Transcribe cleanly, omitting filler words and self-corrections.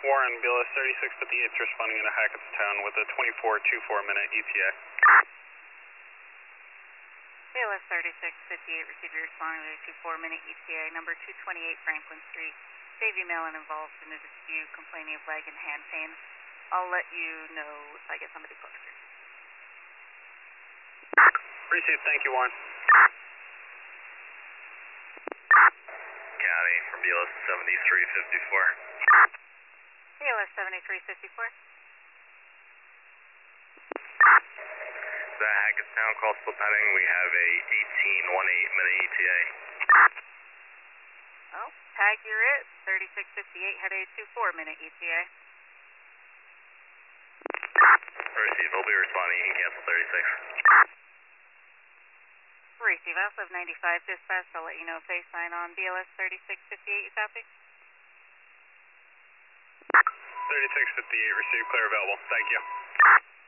Warren, BLS 3658 is responding into Hackettstown with a 24-24-minute ETA. BLS 3658, receive your responding with a 24-minute ETA, number 228 Franklin Street. Davey Mellon involved in a dispute complaining of leg and hand pain. I'll let you know if I get somebody closer. Received, thank you, Warren. County from BLS 7354. BLS 7354. The Hackettstown call still pending. We have a 18-18-minute ETA. Well, tag you're it. 3658 had a 24-minute ETA. Receive, I'll be responding. You can cancel 36. Receive, I also have 95 dispatch. I'll let you know if they sign on BLS 3658. You copy? 3658, receive, clear available. Thank you.